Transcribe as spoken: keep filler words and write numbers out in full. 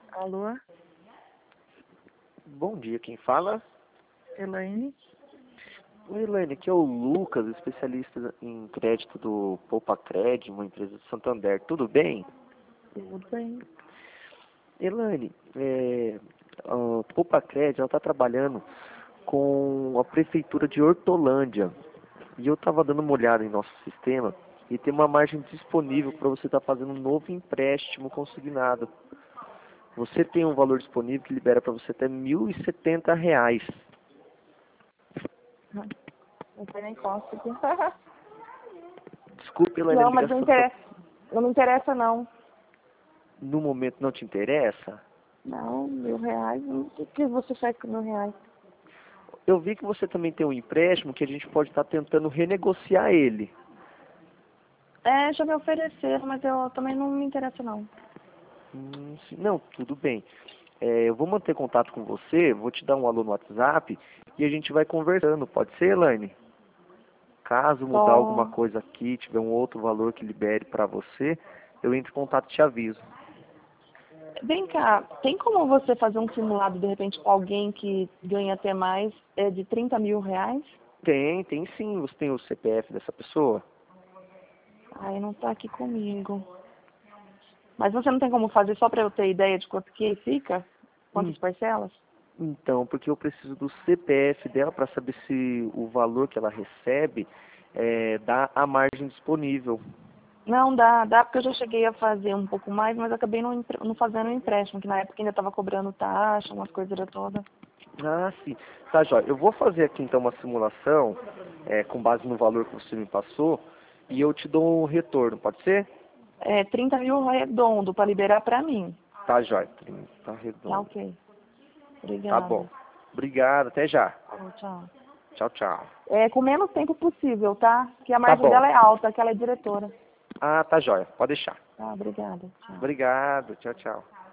Alô? Bom dia, quem fala? Elaine? Oi, Elaine, aqui é o Lucas, especialista em crédito do Poupacred, uma empresa de Santander. Tudo bem? Tudo bem. Elaine, é, a Poupacred, ela está trabalhando com a prefeitura de Hortolândia. E eu estava dando uma olhada em nosso sistema e tem uma margem disponível para você estar fazendo um novo empréstimo consignado. Você tem um valor disponível que libera para você até mil e setenta reais. Não, não foi nem cócega. Desculpe, Elaine, a Não, mas não ligação tá... interessa. Não me interessa, não. no momento não te interessa? Não, mil reais. O que que você faz com mil reais? Eu vi que você também tem um empréstimo que a gente pode estar tentando renegociar ele. É, já me ofereceram, mas eu também não me interessa, não. Hum, sim. Não, tudo bem. É, eu vou manter contato com você, vou te dar um alô no WhatsApp e a gente vai conversando. Pode ser, Elaine? Caso mudar alguma Só... coisa aqui, tiver um outro valor que libere para você, eu entro em contato e te aviso. Vem cá, tem como você fazer um simulado, de repente, com alguém que ganha até mais, é de trinta mil reais? Tem, tem sim. Você tem o C P F dessa pessoa? Ai, não tá aqui comigo. Mas você não tem como fazer só para eu ter ideia de quanto que fica? Hum, Quantas parcelas? Então, porque eu preciso do C P F dela para saber se o valor que ela recebe é, dá a margem disponível. Não, dá, dá porque eu já cheguei a fazer um pouco mais, mas acabei não, empre- não fazendo o empréstimo, que na época ainda estava cobrando taxa, umas coisas todas. Ah, sim. Tá, Jóia. Eu vou fazer aqui então uma simulação é, com base no valor que você me passou e eu te dou um retorno, pode ser? É, trinta mil redondo para liberar para mim. Tá, Jóia. Tá Tá redondo. ok. Tá Obrigada. bom. Obrigado, até já. Falou, tchau. Tchau, tchau. É, com menos tempo possível, tá? Que a Tá margem bom. dela é alta, que ela é diretora. Ah, tá, Jóia. Pode deixar. Tá, obrigada. Tchau. Obrigado. Tchau, tchau.